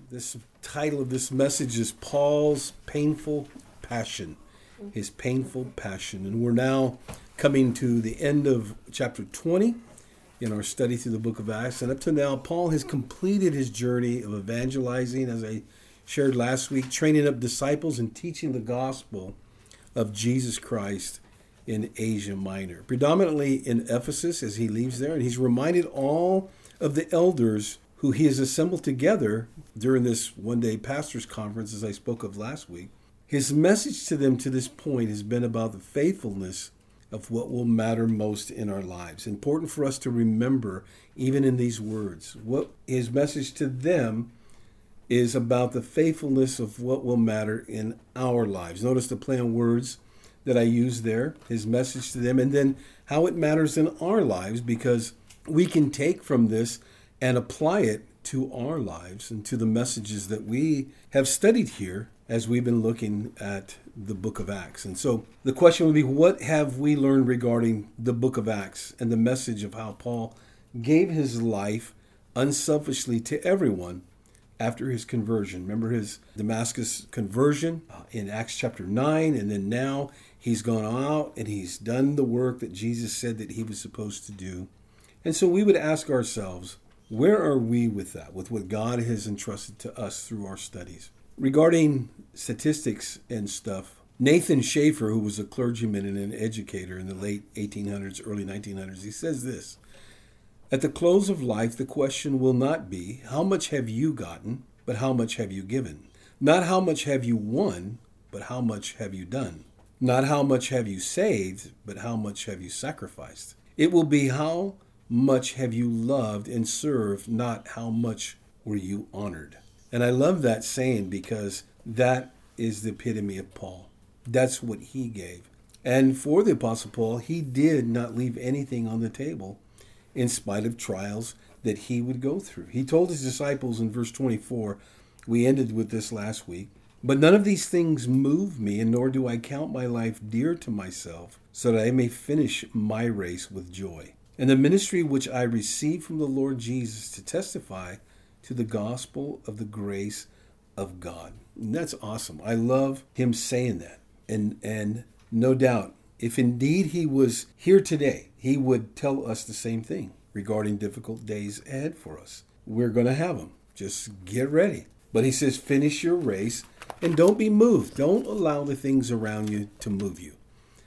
This title of this message is Paul's Painful Passion. His painful passion. And we're now coming to the end of chapter 20 in our study through the book of Acts. And up to now, Paul has completed his journey of evangelizing, as I shared last week, training up disciples and teaching the gospel of Jesus Christ in Asia Minor, predominantly in Ephesus as he leaves there. And he's reminded all of the elders who he has assembled together during this one-day pastors' conference, as I spoke of last week. His message to them to this point has been about the faithfulness of what will matter most in our lives. Important for us to remember, even in these words, what his message to them is about the faithfulness of what will matter in our lives. Notice the play on words that I use there, his message to them, and then how it matters in our lives, because we can take from this and apply it to our lives and to the messages that we have studied here as we've been looking at the book of Acts. And so the question would be, what have we learned regarding the book of Acts and the message of how Paul gave his life unselfishly to everyone after his conversion? Remember his Damascus conversion in Acts chapter 9, and then now he's gone out and he's done the work that Jesus said that he was supposed to do. And so we would ask ourselves, where are we with that, with what God has entrusted to us through our studies? Regarding statistics and stuff, Nathan Schaefer, who was a clergyman and an educator in the late 1800s, early 1900s, he says this: at the close of life, the question will not be, how much have you gotten, but how much have you given? Not how much have you won, but how much have you done? Not how much have you saved, but how much have you sacrificed? It will be how much have you loved and served, not how much were you honored. And I love that saying, because that is the epitome of Paul. That's what he gave. And for the Apostle Paul, he did not leave anything on the table in spite of trials that he would go through. He told his disciples in verse 24, we ended with this last week, but none of these things move me, and nor do I count my life dear to myself, so that I may finish my race with joy. And the ministry which I received from the Lord Jesus to testify to the gospel of the grace of God. And that's awesome. I love him saying that. And no doubt, if indeed he was here today, he would tell us the same thing regarding difficult days ahead for us. We're going to have them. Just get ready. But he says, finish your race and don't be moved. Don't allow the things around you to move you.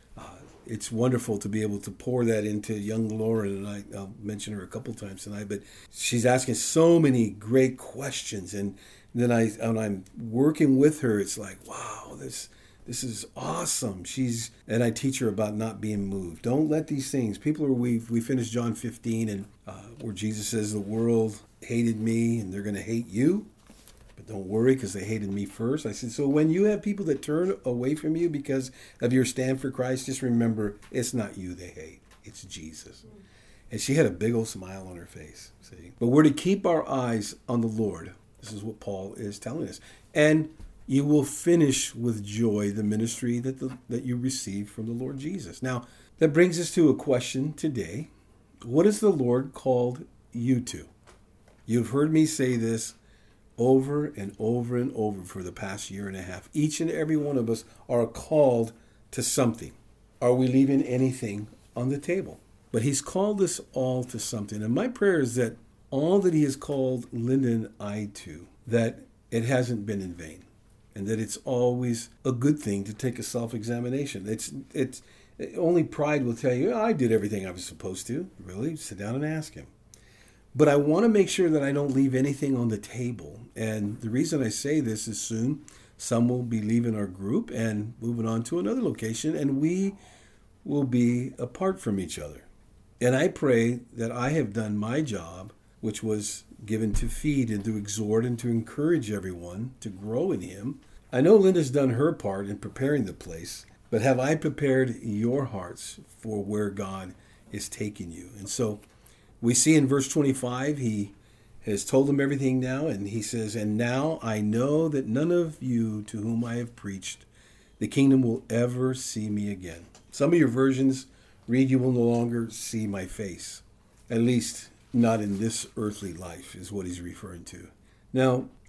It's wonderful to be able to pour that into young Lauren, and I'll mention her a couple times tonight, but she's asking so many great questions. And then when I'm working with her, it's like, wow, this is awesome. And I teach her about not being moved. Don't let these things, we finished John 15, and where Jesus says the world hated me and they're going to hate you. But don't worry, because they hated me first. I said, so when you have people that turn away from you because of your stand for Christ, just remember, it's not you they hate. It's Jesus. And she had a big old smile on her face. See? But we're to keep our eyes on the Lord. This is what Paul is telling us. And you will finish with joy the ministry that you received from the Lord Jesus. Now, that brings us to a question today. What has the Lord called you to? You've heard me say this over and over and over for the past year and a half. Each and every one of us are called to something. Are we leaving anything on the table? But he's called us all to something. And my prayer is that all that he has called Linda and I to, that it hasn't been in vain. And that it's always a good thing to take a self-examination. It's only pride will tell you, I did everything I was supposed to. Really? Sit down and ask him. But I want to make sure that I don't leave anything on the table. And the reason I say this is soon some will be leaving our group and moving on to another location, and we will be apart from each other. And I pray that I have done my job, which was given to feed and to exhort and to encourage everyone to grow in him. I know Linda's done her part in preparing the place, but have I prepared your hearts for where God is taking you? And so we see in verse 25, he has told them everything now, and he says, and now I know that none of you to whom I have preached the kingdom will ever see me again. Some of your versions read, you will no longer see my face. At least not in this earthly life is what he's referring to. Now,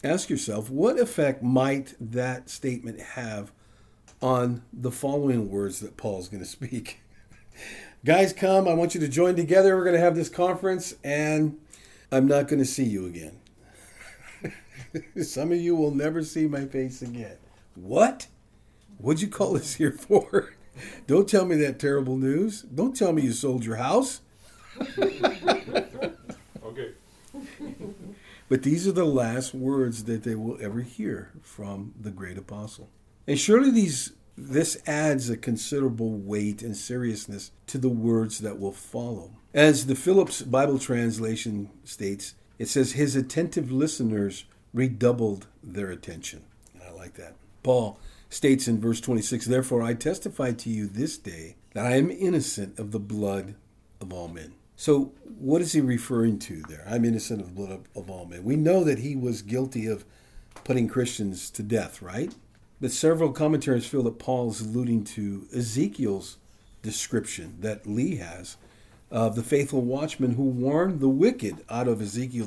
Ask yourself, what effect might that statement have on the following words that Paul's going to speak? Guys, come, I want you to join together. We're going to have this conference, and I'm not going to see you again. Some of you will never see my face again. What? What'd you call us here for? Don't tell me that terrible news. Don't tell me you sold your house. Okay. But these are the last words that they will ever hear from the great apostle. And surely this adds a considerable weight and seriousness to the words that will follow. As the Phillips Bible translation states, it says, his attentive listeners redoubled their attention. And I like that. Paul states in verse 26, therefore I testify to you this day that I am innocent of the blood of all men. So what is he referring to there? I'm innocent of the blood of all men. We know that he was guilty of putting Christians to death, right? But several commentaries feel that Paul is alluding to Ezekiel's description that Lee has of the faithful watchman who warned the wicked out of Ezekiel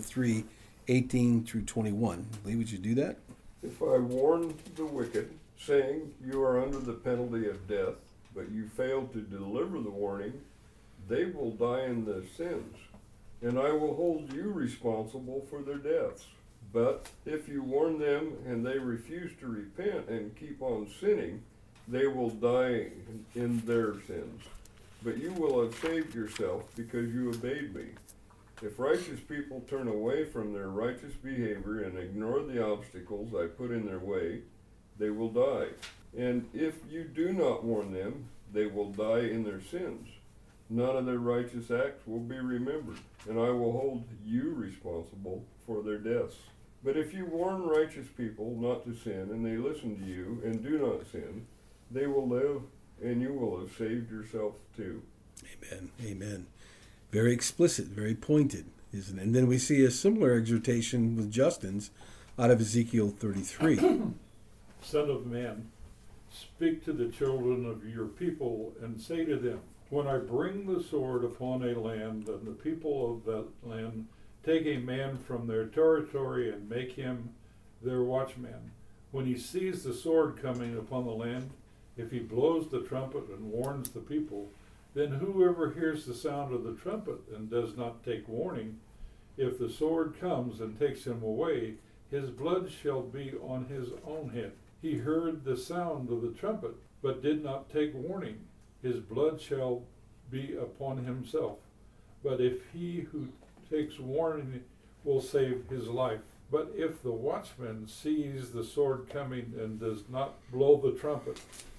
3:18 through 21. Lee, would you do that? If I warn the wicked, saying, you are under the penalty of death, but you fail to deliver the warning, they will die in their sins, and I will hold you responsible for their deaths. But if you warn them and they refuse to repent and keep on sinning, they will die in their sins. But you will have saved yourself because you obeyed me. If righteous people turn away from their righteous behavior and ignore the obstacles I put in their way, they will die. And if you do not warn them, they will die in their sins. None of their righteous acts will be remembered, and I will hold you responsible for their deaths. But if you warn righteous people not to sin, and they listen to you and do not sin, they will live, and you will have saved yourself too. Amen. Amen. Very explicit, very pointed, isn't it? And then we see a similar exhortation with Justin's out of Ezekiel 33. Son of man, speak to the children of your people and say to them, when I bring the sword upon a land, and the people of that land take a man from their territory and make him their watchman, when he sees the sword coming upon the land, if he blows the trumpet and warns the people, then whoever hears the sound of the trumpet and does not take warning, if the sword comes and takes him away, his blood shall be on his own head. He heard the sound of the trumpet, but did not take warning. His blood shall be upon himself. But if he who takes warning will save his life. But if the watchman sees the sword coming and does not blow the trumpet,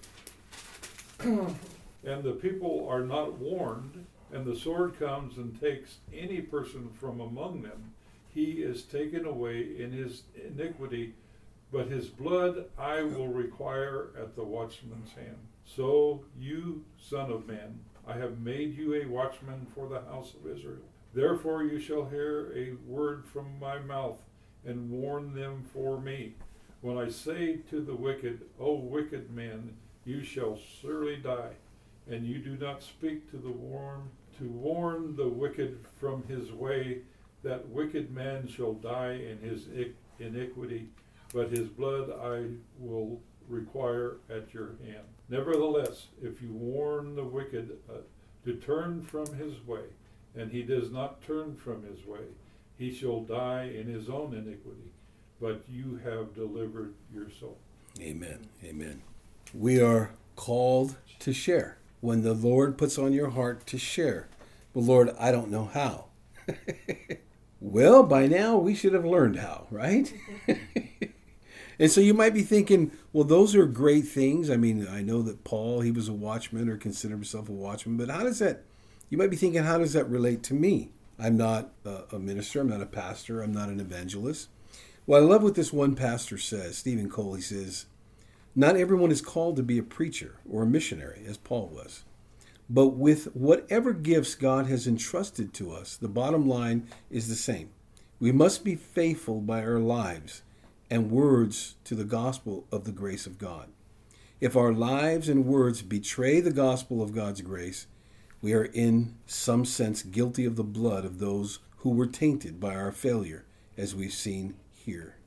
and the people are not warned, and the sword comes and takes any person from among them, he is taken away in his iniquity, but his blood I will require at the watchman's hand. So you, son of man, I have made you a watchman for the house of Israel. Therefore you shall hear a word from my mouth, and warn them for me. When I say to the wicked, O wicked man, you shall surely die, and you do not speak to warn the wicked from his way, that wicked man shall die in his iniquity, but his blood I will require at your hand. Nevertheless, if you warn the wicked to turn from his way, and he does not turn from his way, he shall die in his own iniquity, but you have delivered your soul. Amen. Amen. We are called to share. When the Lord puts on your heart to share, but Lord, I don't know how. Well, by now we should have learned how, right? And so you might be thinking, well, those are great things. I mean, I know that Paul, he was a watchman or considered himself a watchman, but how does that, you might be thinking, how does that relate to me? I'm not a minister, I'm not a pastor, I'm not an evangelist. Well, I love what this one pastor says, Stephen Cole. He says, not everyone is called to be a preacher or a missionary, as Paul was. But with whatever gifts God has entrusted to us, the bottom line is the same. We must be faithful by our lives and words to the gospel of the grace of God. If our lives and words betray the gospel of God's grace, we are in some sense guilty of the blood of those who were tainted by our failure, as we've seen here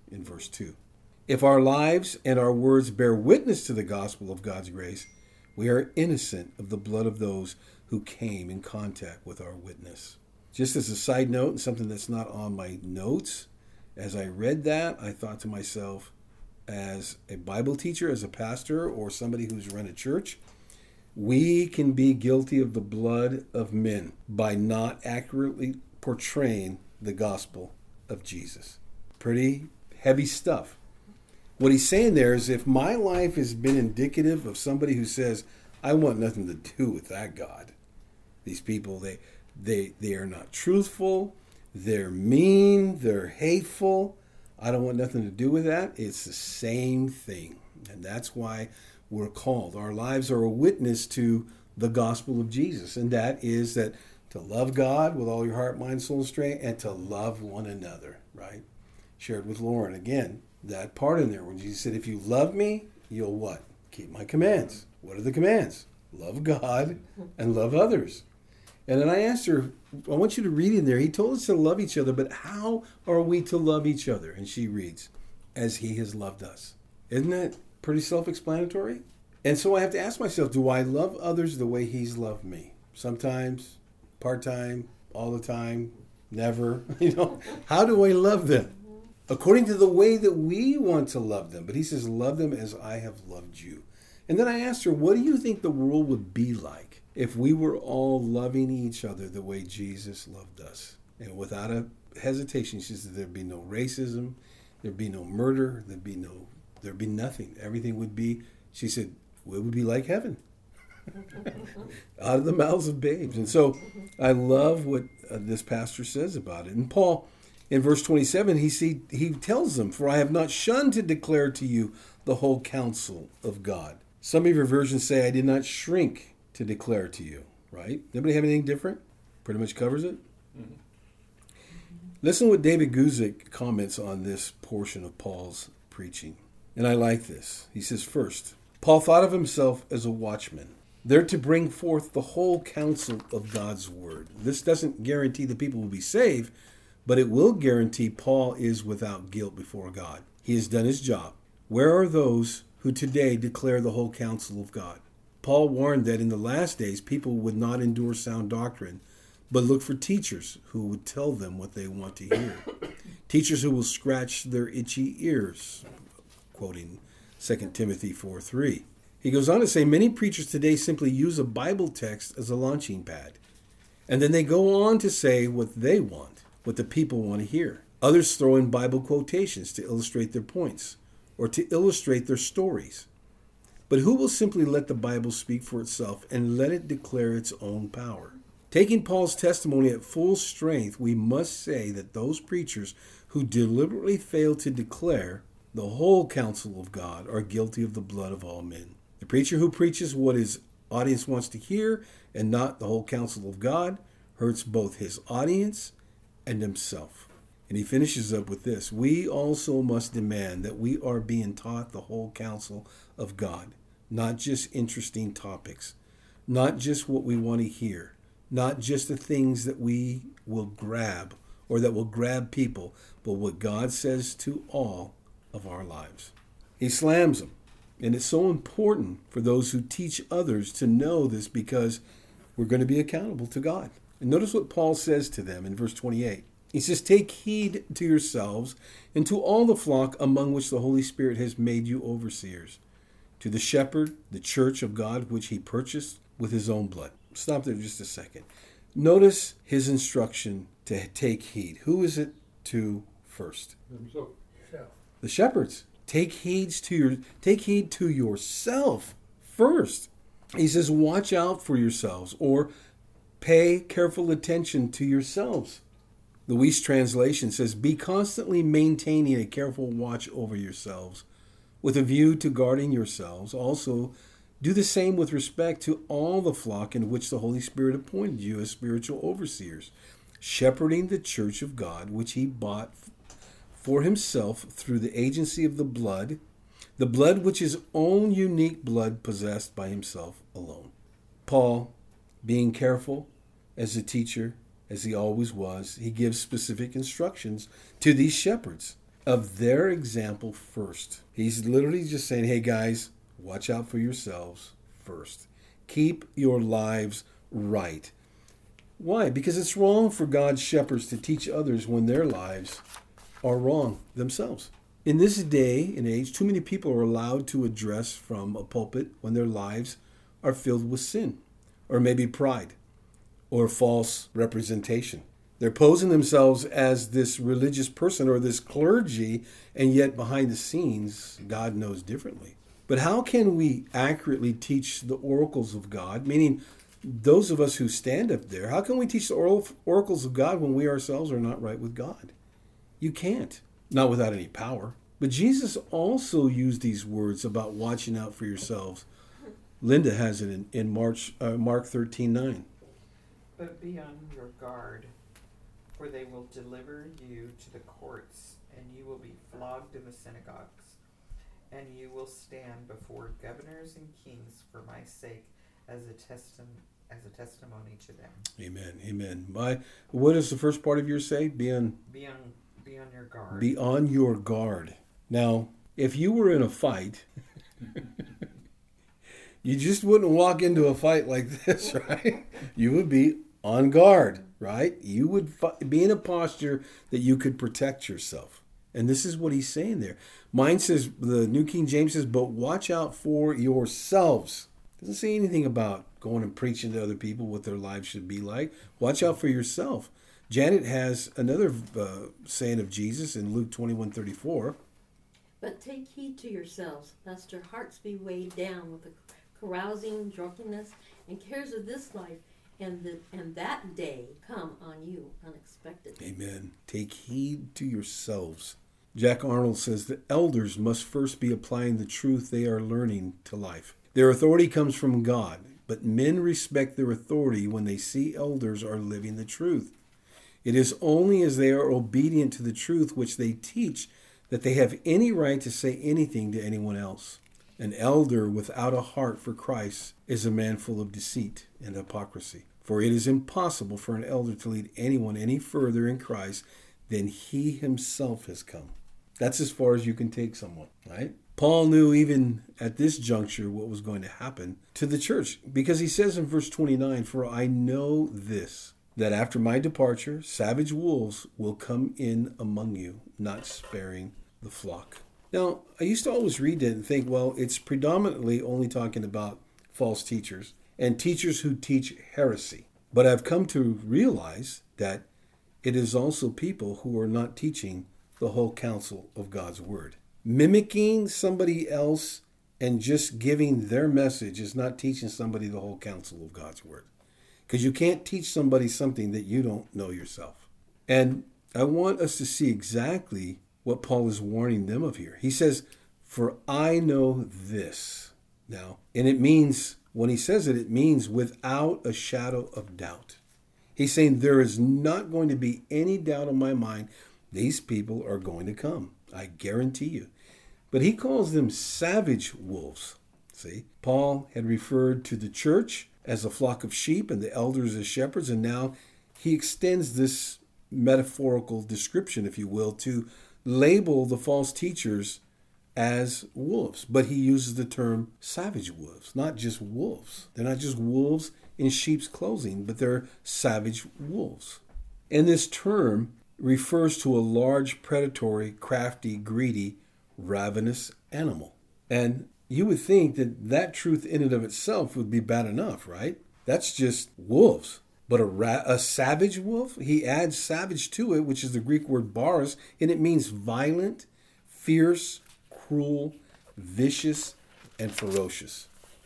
in verse 2. If our lives and our words bear witness to the gospel of God's grace, we are innocent of the blood of those who came in contact with our witness. Just as a side note, and something that's not on my notes, as I read that, I thought to myself, as a Bible teacher, as a pastor, or somebody who's run a church, we can be guilty of the blood of men by not accurately portraying the gospel of Jesus. Pretty heavy stuff. What he's saying there is, if my life has been indicative of somebody who says, I want nothing to do with that God. These people, they are not truthful. They're mean. They're hateful. I don't want nothing to do with that. It's the same thing. And that's why we're called. Our lives are a witness to the gospel of Jesus. And that is that to love God with all your heart, mind, soul, and strength, and to love one another, right? Shared with Lauren again. That part in there when Jesus said, if you love me, you'll what? Keep my commands. What are the commands? Love God and love others. And then I asked her, I want you to read in there. He told us to love each other, but how are we to love each other? And she reads, as he has loved us. Isn't that pretty self-explanatory? And so I have to ask myself, do I love others the way he's loved me? Sometimes, part-time, all the time, never. How do I love them? According to the way that we want to love them. But he says, love them as I have loved you. And then I asked her, what do you think the world would be like if we were all loving each other the way Jesus loved us? And without a hesitation, she said there'd be no racism, there'd be no murder, there'd be nothing. Everything would be, she said, it would be like heaven. Out of the mouths of babes. And so I love what this pastor says about it. And Paul, in verse 27, he tells them, for I have not shunned to declare to you the whole counsel of God. Some of your versions say, I did not shrink to declare to you, right? Anybody have anything different? Pretty much covers it. Mm-hmm. Listen what David Guzik comments on this portion of Paul's preaching. And I like this. He says, first, Paul thought of himself as a watchman. They're to bring forth the whole counsel of God's word. This doesn't guarantee the people will be saved, but it will guarantee Paul is without guilt before God. He has done his job. Where are those who today declare the whole counsel of God? Paul warned that in the last days, people would not endure sound doctrine, but look for teachers who would tell them what they want to hear. Teachers who will scratch their itchy ears, quoting 2 Timothy 4:3. He goes on to say, many preachers today simply use a Bible text as a launching pad. And then they go on to say what they want, what the people want to hear. Others throw in Bible quotations to illustrate their points or to illustrate their stories. But who will simply let the Bible speak for itself and let it declare its own power? Taking Paul's testimony at full strength, we must say that those preachers who deliberately fail to declare the whole counsel of God are guilty of the blood of all men. The preacher who preaches what his audience wants to hear and not the whole counsel of God hurts both his audience and himself. And he finishes up with this. We also must demand that we are being taught the whole counsel of God, not just interesting topics, not just what we want to hear, not just the things that we will grab or that will grab people, but what God says to all of our lives. He slams them. And it's so important for those who teach others to know this because we're going to be accountable to God. And notice what Paul says to them in verse 28. He says, take heed to yourselves and to all the flock among which the Holy Spirit has made you overseers, to the shepherd, the church of God, which he purchased with his own blood. Stop there just a second. Notice his instruction to take heed. Who is it to first? Himself. The shepherds. Take heed to yourself first. He says, watch out for yourselves, or pay careful attention to yourselves. The Weiss translation says, be constantly maintaining a careful watch over yourselves, with a view to guarding yourselves. Also, do the same with respect to all the flock in which the Holy Spirit appointed you as spiritual overseers, shepherding the church of God, which he bought for himself through the agency of the blood which his own unique blood possessed by himself alone. Paul, being careful as a teacher, as he always was, he gives specific instructions to these shepherds. of their example first. He's literally just saying, hey guys, watch out for yourselves first. Keep your lives right. Why? Because it's wrong for God's shepherds to teach others when their lives are wrong themselves. In this day and age, too many people are allowed to address from a pulpit when their lives are filled with sin, or maybe pride, or false representation. They're posing themselves as this religious person or this clergy, and yet behind the scenes, God knows differently. But how can we accurately teach the oracles of God, meaning those of us who stand up there, how can we teach the oracles of God when we ourselves are not right with God? You can't, not without any power. But Jesus also used these words about watching out for yourselves. Linda has it in Mark 13:9. But be on your guard, for they will deliver you to the courts, and you will be flogged in the synagogues, and you will stand before governors and kings for my sake as a testimony to them. Amen. Amen. What does the first part of yours say? Be on your guard. Be on your guard. Now, if you were in a fight, you just wouldn't walk into a fight like this, right? You would be on guard, right? You would be in a posture that you could protect yourself. And this is what he's saying there. Mine says, the New King James says, but watch out for yourselves. Doesn't say anything about going and preaching to other people what their lives should be like. Watch out for yourself. Janet has another saying of Jesus in Luke 21:34. But take heed to yourselves, lest your hearts be weighed down with the carousing, drunkenness, and cares of this life, and that day come on you unexpectedly. Amen. Take heed to yourselves. Jack Arnold says the elders must first be applying the truth they are learning to life. Their authority comes from God, but men respect their authority when they see elders are living the truth. It is only as they are obedient to the truth which they teach that they have any right to say anything to anyone else. An elder without a heart for Christ is a man full of deceit and hypocrisy. For it is impossible for an elder to lead anyone any further in Christ than he himself has come. That's as far as you can take someone, right? Paul knew even at this juncture what was going to happen to the church, because he says in verse 29, for I know this, that after my departure, savage wolves will come in among you, not sparing the flock. Now, I used to always read that and think, well, it's predominantly only talking about false teachers and teachers who teach heresy. But I've come to realize that it is also people who are not teaching the whole counsel of God's word. Mimicking somebody else and just giving their message is not teaching somebody the whole counsel of God's word. Because you can't teach somebody something that you don't know yourself. And I want us to see exactly what Paul is warning them of here. He says, for I know this. Now, and it means, when he says it, it means without a shadow of doubt. He's saying there is not going to be any doubt in my mind. These people are going to come. I guarantee you. But he calls them savage wolves. See, Paul had referred to the church as a flock of sheep and the elders as shepherds, and now he extends this metaphorical description, if you will, to label the false teachers as wolves. But he uses the term savage wolves, not just wolves. They're not just wolves in sheep's clothing, but they're savage wolves. And this term refers to a large, predatory, crafty, greedy, ravenous animal. And you would think that that truth in and of itself would be bad enough, right? That's just wolves. But a savage wolf, he adds savage to it, which is the Greek word baros, and it means violent, fierce, cruel, vicious, and ferocious.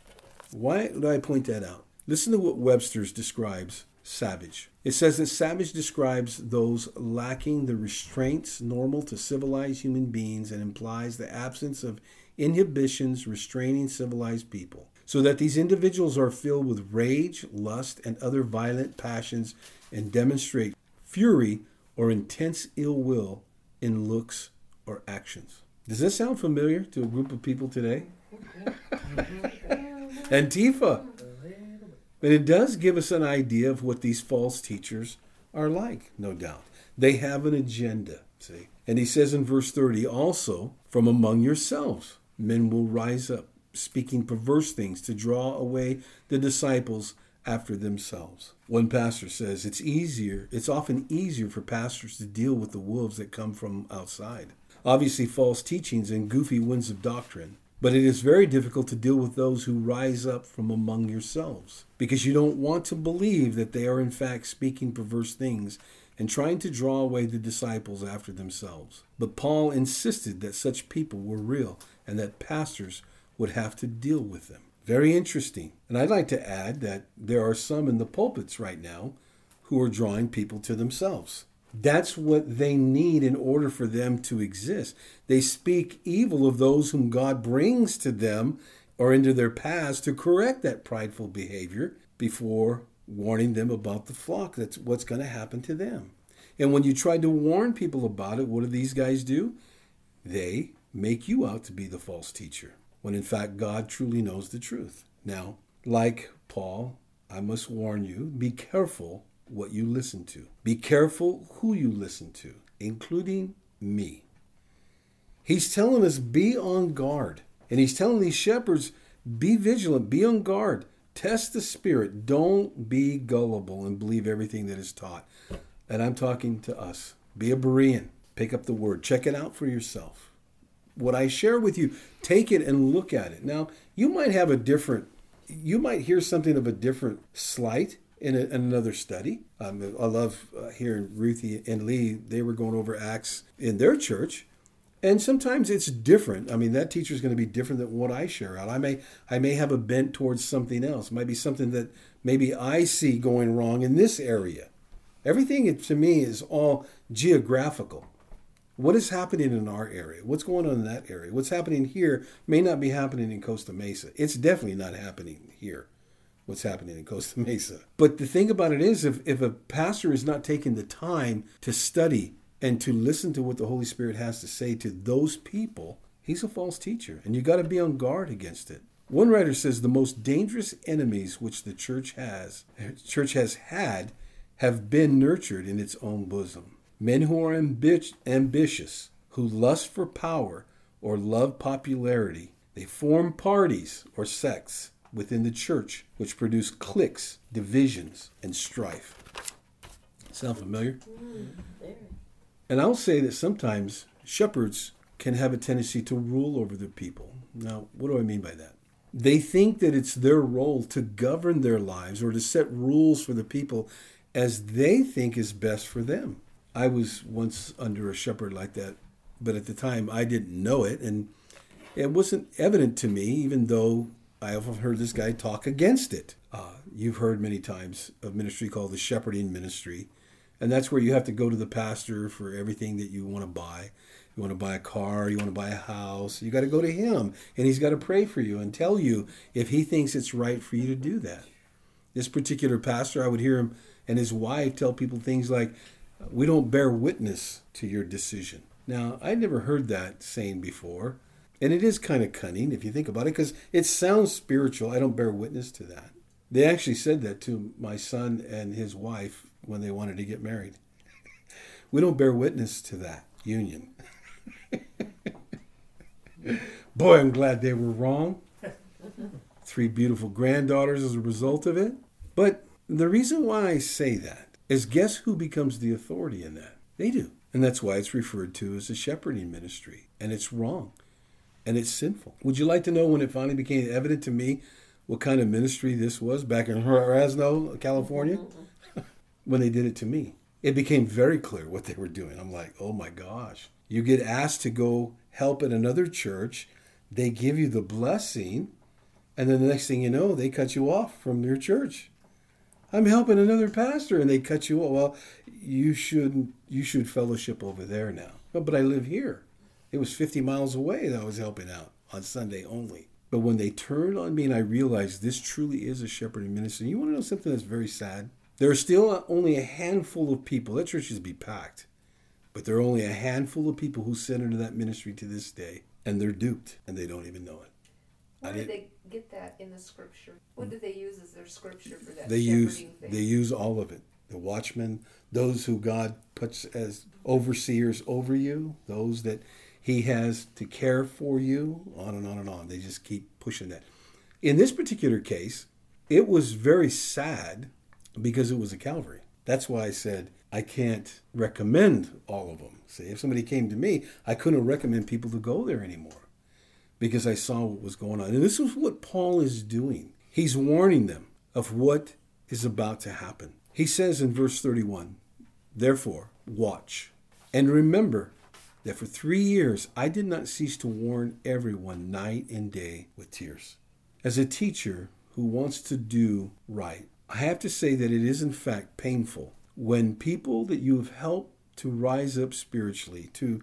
Why do I point that out? Listen to what Webster's describes savage. It says that savage describes those lacking the restraints normal to civilized human beings and implies the absence of inhibitions restraining civilized people, so that these individuals are filled with rage, lust, and other violent passions and demonstrate fury or intense ill will in looks or actions. Does this sound familiar to a group of people today? Antifa. But it does give us an idea of what these false teachers are like, no doubt. They have an agenda. See? And he says in verse 30, also, from among yourselves, men will rise up, speaking perverse things to draw away the disciples after themselves. One pastor says it's often easier for pastors to deal with the wolves that come from outside. Obviously, false teachings and goofy winds of doctrine. But it is very difficult to deal with those who rise up from among yourselves, because you don't want to believe that they are in fact speaking perverse things and trying to draw away the disciples after themselves. But Paul insisted that such people were real and that pastors would have to deal with them. Very interesting. And I'd like to add that there are some in the pulpits right now who are drawing people to themselves. That's what they need in order for them to exist. They speak evil of those whom God brings to them or into their paths to correct that prideful behavior before warning them about the flock. That's what's going to happen to them. And when you try to warn people about it, what do these guys do? They make you out to be the false teacher, when in fact God truly knows the truth. Now, like Paul, I must warn you, be careful what you listen to. Be careful who you listen to, including me. He's telling us be on guard. And he's telling these shepherds, be vigilant, be on guard. Test the spirit. Don't be gullible and believe everything that is taught. And I'm talking to us. Be a Berean. Pick up the word. Check it out for yourself. What I share with you, take it and look at it. Now, you might hear something of a different slight in another study. I love hearing Ruthie and Lee. They were going over Acts in their church. And sometimes it's different. I mean, that teacher is going to be different than what I share out. I may have a bent towards something else. It might be something that maybe I see going wrong in this area. Everything to me is all geographical. What is happening in our area? What's going on in that area? What's happening here may not be happening in Costa Mesa. It's definitely not happening here. What's happening in Costa Mesa. But the thing about it is, if a pastor is not taking the time to study and to listen to what the Holy Spirit has to say to those people, he's a false teacher, and you got to be on guard against it. One writer says the most dangerous enemies which the church has had have been nurtured in its own bosom. Men who are ambitious, who lust for power or love popularity. They form parties or sects within the church, which produce cliques, divisions, and strife. Sound familiar? And I'll say that sometimes shepherds can have a tendency to rule over their people. Now, what do I mean by that? They think that it's their role to govern their lives or to set rules for the people as they think is best for them. I was once under a shepherd like that, but at the time I didn't know it, and it wasn't evident to me, even though I often heard this guy talk against it. You've heard many times of ministry called the shepherding ministry, and that's where you have to go to the pastor for everything that you want to buy. You want to buy a car, you want to buy a house, you got to go to him, and he's got to pray for you and tell you if he thinks it's right for you to do that. This particular pastor, I would hear him and his wife tell people things like, we don't bear witness to your decision. Now, I'd never heard that saying before. And it is kind of cunning if you think about it, because it sounds spiritual. I don't bear witness to that. They actually said that to my son and his wife when they wanted to get married. We don't bear witness to that union. Boy, I'm glad they were wrong. 3 beautiful granddaughters as a result of it. But the reason why I say that is, guess who becomes the authority in that? They do. And that's why it's referred to as a shepherding ministry. And it's wrong. And it's sinful. Would you like to know when it finally became evident to me what kind of ministry this was back in Fresno, California? When they did it to me. It became very clear what they were doing. I'm like, oh my gosh. You get asked to go help at another church. They give you the blessing. And then the next thing you know, they cut you off from your church. I'm helping another pastor, and they cut you off. Well, you should fellowship over there now. But I live here. It was 50 miles away that I was helping out on Sunday only. But when they turned on me and I realized this truly is a shepherding ministry, you want to know something that's very sad? There are still only a handful of people. That church used to be packed. But there are only a handful of people who sit into that ministry to this day. And they're duped, and they don't even know it. Where did they get that in the scripture? What did they use as their scripture for that They shepherding thing? use all of it. the watchmen, those who God puts as overseers over you, those that he has to care for you, on and on and on. They just keep pushing that. In this particular case, it was very sad because it was a Calvary. That's why I said I can't recommend all of them. See, if somebody came to me, I couldn't recommend people to go there anymore because I saw what was going on. And this is what Paul is doing. He's warning them of what is about to happen. He says in verse 31, therefore, watch and remember that for 3 years I did not cease to warn everyone night and day with tears. As a teacher who wants to do right, I have to say that it is in fact painful when people that you have helped to rise up spiritually, to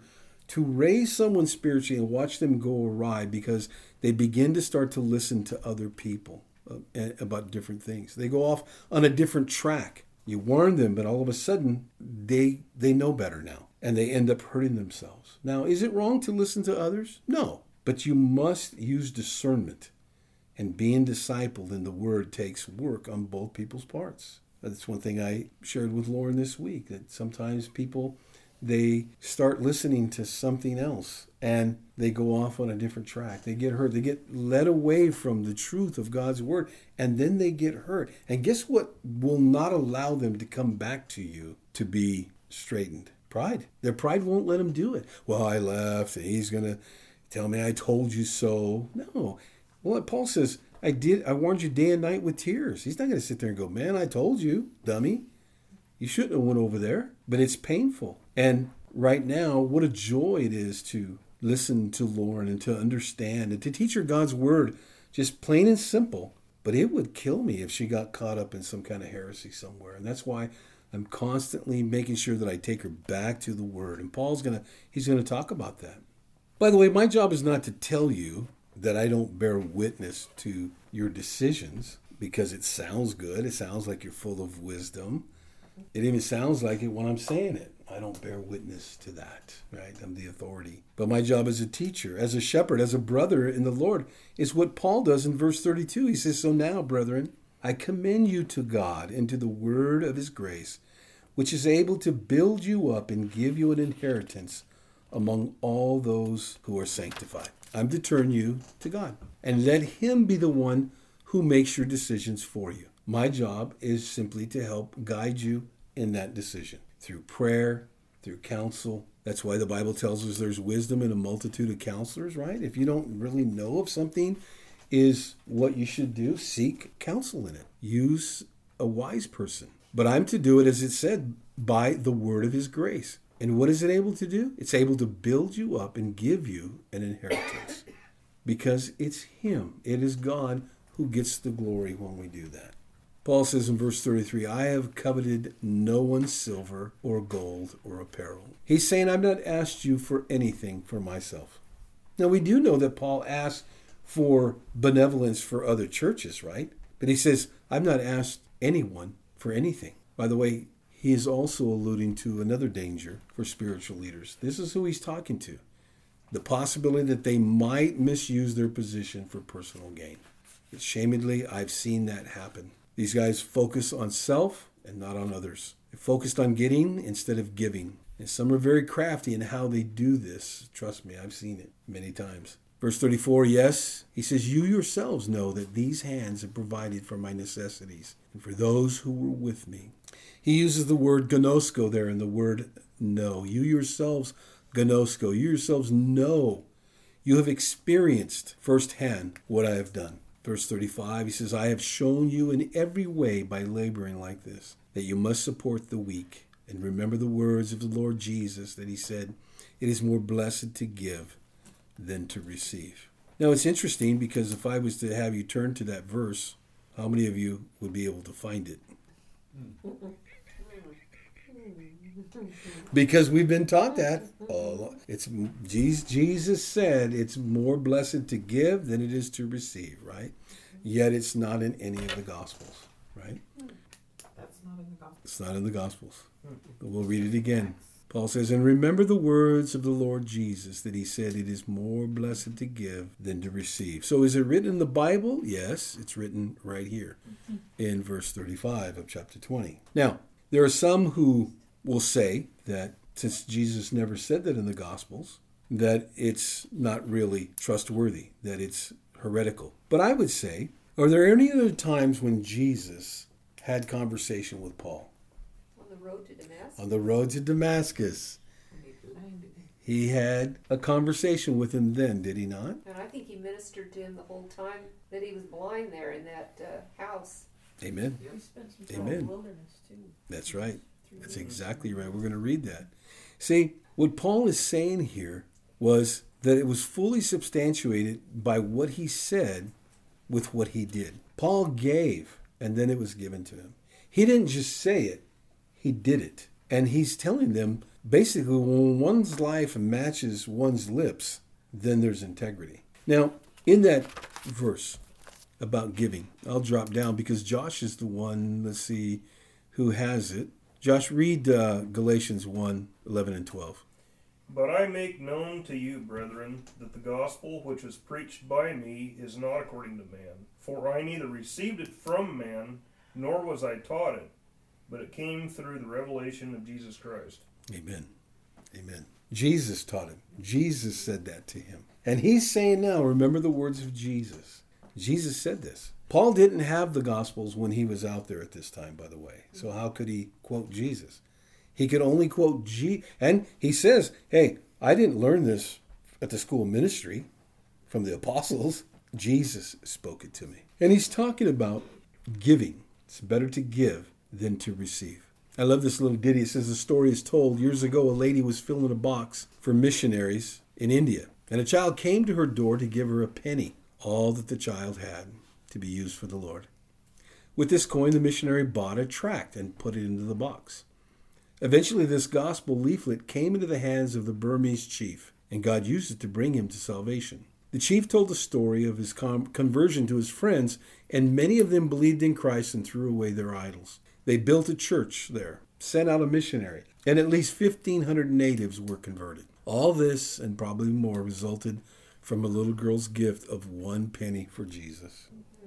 raise someone spiritually and watch them go awry because they begin to start to listen to other people about different things. They go off on a different track. You warn them, but all of a sudden they know better now and they end up hurting themselves. Now, is it wrong to listen to others? No, but you must use discernment. And being discipled in the Word takes work on both people's parts. That's one thing I shared with Lauren this week, that sometimes people, they start listening to something else and they go off on a different track. They get hurt. They get led away from the truth of God's Word, and then they get hurt. And guess what will not allow them to come back to you to be straightened? Pride. Their pride won't let them do it. Well, I left and he's going to tell me I told you so. No. Well, Paul says, I warned you day and night with tears. He's not going to sit there and go, man, I told you, dummy. You shouldn't have went over there. But it's painful. And right now, what a joy it is to listen to Lauren and to understand and to teach her God's Word, just plain and simple. But it would kill me if she got caught up in some kind of heresy somewhere. And that's why I'm constantly making sure that I take her back to the Word. And he's going to talk about that. By the way, my job is not to tell you that I don't bear witness to your decisions because it sounds good. It sounds like you're full of wisdom. It even sounds like it when I'm saying it. I don't bear witness to that, right? I'm the authority. But my job as a teacher, as a shepherd, as a brother in the Lord is what Paul does in verse 32. He says, so now, brethren, I commend you to God and to the word of his grace, which is able to build you up and give you an inheritance among all those who are sanctified. I'm to turn you to God and let him be the one who makes your decisions for you. My job is simply to help guide you in that decision through prayer, through counsel. That's why the Bible tells us there's wisdom in a multitude of counselors, right? If you don't really know if something is what you should do, seek counsel in it. Use a wise person. But I'm to do it, as it said, by the word of his grace. And what is it able to do? It's able to build you up and give you an inheritance. Because it's him. It is God who gets the glory when we do that. Paul says in verse 33, I have coveted no one's silver or gold or apparel. He's saying, I've not asked you for anything for myself. Now, we do know that Paul asked for benevolence for other churches, right? But he says, I've not asked anyone for anything. By the way, he is also alluding to another danger for spiritual leaders. This is who he's talking to. The possibility that they might misuse their position for personal gain. But shamedly, I've seen that happen. These guys focus on self and not on others. They're focused on getting instead of giving. And some are very crafty in how they do this. Trust me, I've seen it many times. Verse 34, yes, he says, you yourselves know that these hands have provided for my necessities and for those who were with me. He uses the word gnosko there in the word know. You yourselves, gnosko, you yourselves know. You have experienced firsthand what I have done. Verse 35, he says, I have shown you in every way by laboring like this, that you must support the weak. And remember the words of the Lord Jesus that he said, it is more blessed to give than to receive. Now it's interesting because if I was to have you turn to that verse, how many of you would be able to find it? Because we've been taught that. Jesus said it's more blessed to give than it is to receive, right? Yet it's not in any of the Gospels, right? That's not in the Gospels. It's not in the Gospels. But we'll read it again. Paul says, and remember the words of the Lord Jesus that he said, it is more blessed to give than to receive. So is it written in the Bible? Yes, it's written right here in verse 35 of chapter 20. Now, There are some who will say that since Jesus never said that in the Gospels, that it's not really trustworthy, that it's heretical. But I would say, are there any other times when Jesus had conversation with Paul? On the road to Damascus. On the road to Damascus. And he blinded him. He had a conversation with him then, did he not? And I think he ministered to him the whole time that he was blind there in that house. Amen. Yep. He spent some time Amen. in the wilderness too. That's right. That's exactly right. We're going to read that. See, what Paul is saying here was that it was fully substantiated by what he said with what he did. Paul gave, and then it was given to him. He didn't just say it, he did it. And he's telling them, basically, when one's life matches one's lips, then there's integrity. Now, in that verse about giving, I'll drop down because Josh is the one, let's see, who has it. Josh, read Galatians 1, 11 and 12. But I make known to you, brethren, that the gospel which was preached by me is not according to man. For I neither received it from man, nor was I taught it, but it came through the revelation of Jesus Christ. Amen. Amen. Jesus taught him. Jesus said that to him. And he's saying now, remember the words of Jesus. Jesus said this. Paul didn't have the Gospels when he was out there at this time, by the way. So how could he quote Jesus? He could only quote and he says, hey, I didn't learn this at the school of ministry from the apostles. Jesus spoke it to me. And he's talking about giving. It's better to give than to receive. I love this little ditty. It says the story is told years ago. A lady was filling a box for missionaries in India, and a child came to her door to give her a penny, all that the child had to be used for the Lord. With this coin, the missionary bought a tract and put it into the box. Eventually, this gospel leaflet came into the hands of the Burmese chief, and God used it to bring him to salvation. The chief told the story of his conversion to his friends, and many of them believed in Christ and threw away their idols. They built a church there, sent out a missionary, and at least 1,500 natives were converted. All this, and probably more, resulted from a little girl's gift of 1 penny for Jesus.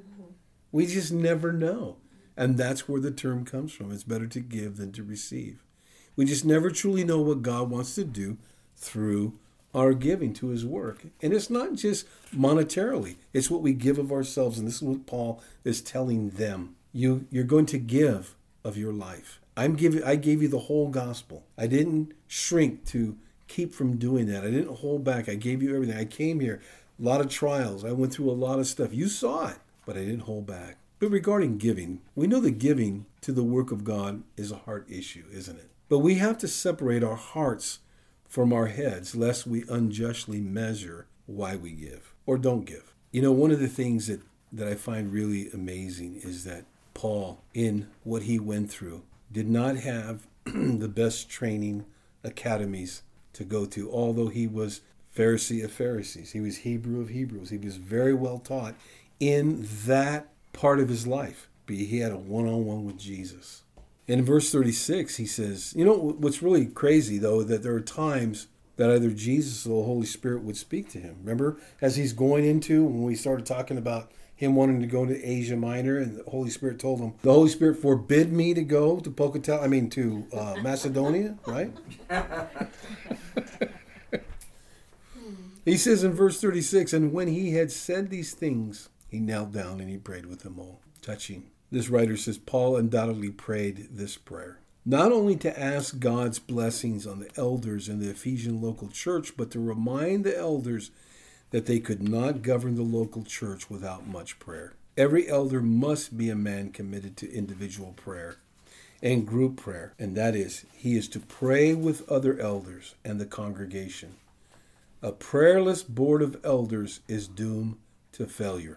We just never know. And that's where the term comes from. It's better to give than to receive. We just never truly know what God wants to do through our giving to his work. And it's not just monetarily. It's what we give of ourselves. And this is what Paul is telling them. You're going to give of your life. I gave you the whole gospel. I didn't shrink to keep from doing that. I didn't hold back. I gave you everything. I came here. A lot of trials. I went through a lot of stuff. You saw it, but I didn't hold back. But regarding giving, we know that giving to the work of God is a heart issue, isn't it? But we have to separate our hearts from our heads, lest we unjustly measure why we give or don't give. You know, one of the things that I find really amazing is that Paul, in what he went through, did not have the best training academies to go to, although he was Pharisee of Pharisees. He was Hebrew of Hebrews. He was very well taught in that part of his life. But he had a one-on-one with Jesus. In verse 36, he says, you know, what's really crazy, though, that there are times that either Jesus or the Holy Spirit would speak to him. Remember, as he's going into, when we started talking about him wanting to go to Asia Minor, and the Holy Spirit told him, the Holy Spirit forbid me to go to Macedonia, right? He says in verse 36, and when he had said these things, he knelt down and he prayed with them all. Touching. This writer says Paul undoubtedly prayed this prayer, not only to ask God's blessings on the elders in the Ephesian local church, but to remind the elders that they could not govern the local church without much prayer. Every elder must be a man committed to individual prayer and group prayer, and that is, he is to pray with other elders and the congregation. A prayerless board of elders is doomed to failure.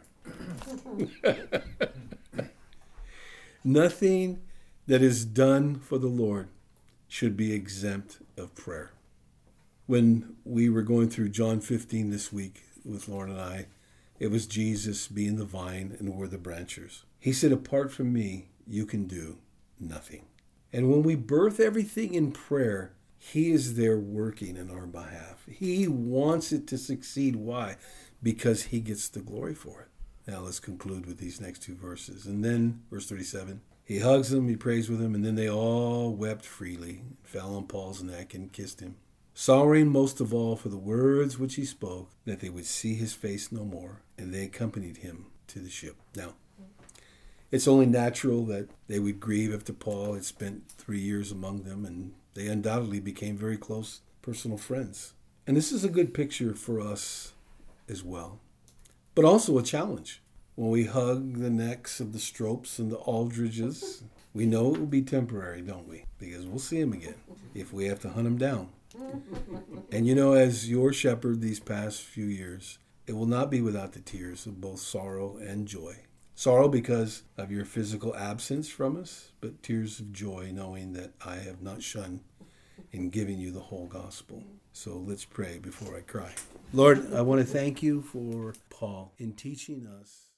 Nothing that is done for the Lord should be exempt of prayer. When we were going through John 15 this week with Lauren and I, it was Jesus being the vine and we're the branches. He said, apart from me, you can do nothing. And when we birth everything in prayer, he is there working in our behalf. He wants it to succeed. Why? Because he gets the glory for it. Now let's conclude with these next two verses. And then, verse 37, He hugs him, he prays with him, and then they all wept freely, fell on Paul's neck and kissed him, sorrowing most of all for the words which he spoke, that they would see his face no more, and they accompanied him to the ship. Now, it's only natural that they would grieve after Paul had spent 3 years among them, and they undoubtedly became very close personal friends. And this is a good picture for us as well, but also a challenge. When we hug the necks of the Stropes and the Aldridges, we know it will be temporary, don't we? Because we'll see them again if we have to hunt them down. And as your shepherd these past few years, it will not be without the tears of both sorrow and joy. Sorrow because of your physical absence from us, but tears of joy knowing that I have not shunned in giving you the whole gospel. So let's pray before I cry. Lord, I want to thank you for Paul in teaching us